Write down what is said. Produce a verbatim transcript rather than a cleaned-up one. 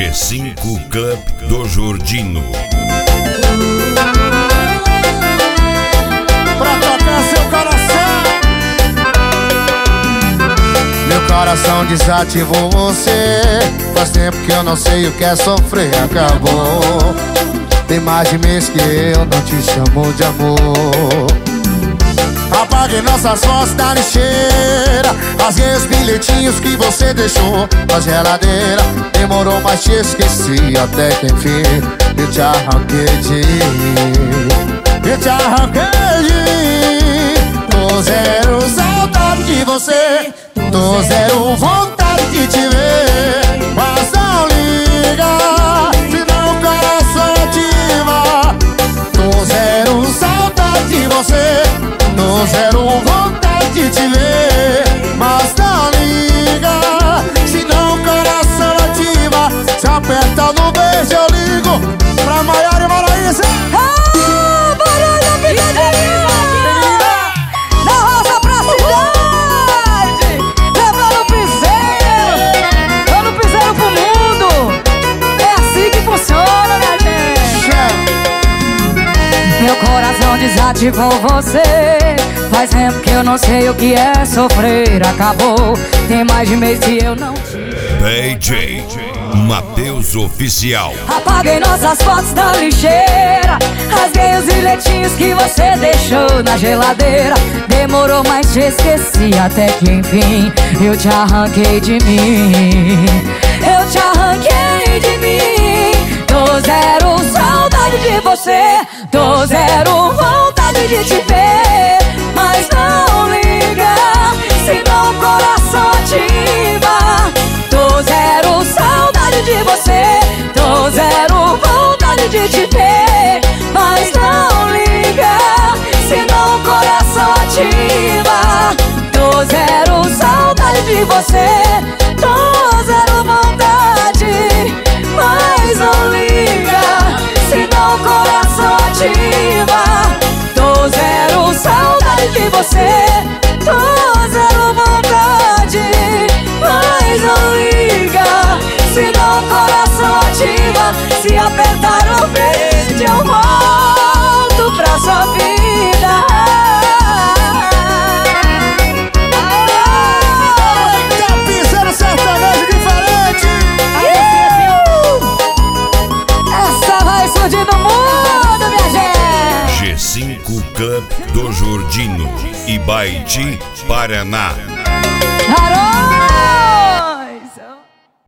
G cinco Club do Jordino. Pra tocar seu coração. Meu coração desativou você. Faz tempo que eu não sei o que é sofrer. Acabou. Tem mais de mês que eu não te chamo de amor. Apaguei nossas fotos da lixeira. Rasguei os bilhetinhos que você deixou na geladeira. Demorou, mas te esqueci até que enfim eu te arranquei de mim. Eu te arranquei de mim. Tô zero saudade de você. Tô zero vontade de te ver. Mas não liga, senão o coração ativa. Tô zero saudade de você. Tô zero vontade de te ver. Mas não liga, senão o coração ativa. Se aperta no beijo eu ligo pra Maiara e Maraísa. Ah, barulho, picadinha! Da roça pra cidade, levando o piseiro, dando piseiro pro mundo. É assim que funciona, minha gente. Meu coração desativou você. Faz tempo que eu não sei o que é sofrer. Acabou, tem mais de mês que eu não te... D J Matheus Oficial. Apaguei nossas fotos da lixeira. Rasguei os bilhetinhos que você deixou na geladeira. Demorou, mas te esqueci até que enfim eu te arranquei de mim. Eu te arranquei de mim. Tô zero saudade de você. Tô zero vontade de te ver. Mas não liga, senão o coração ativa. Tô zero saudade de você. Tô zero vontade de te ver. Mas não liga, senão o coração ativa. Tô zero saudade de você. Tô zero vontade, mas não liga, senão o coração ativa. Tô zero saudade de você. Tô zero vontade, mas não liga, senão o coração ativa. Se apertar o verde eu volto pra sua vida. Tá pisando sertanejo diferente. Essa vai explodir no mundo, minha gente. G cinco Club do Jordino, Ibaiti, Paraná. Arô!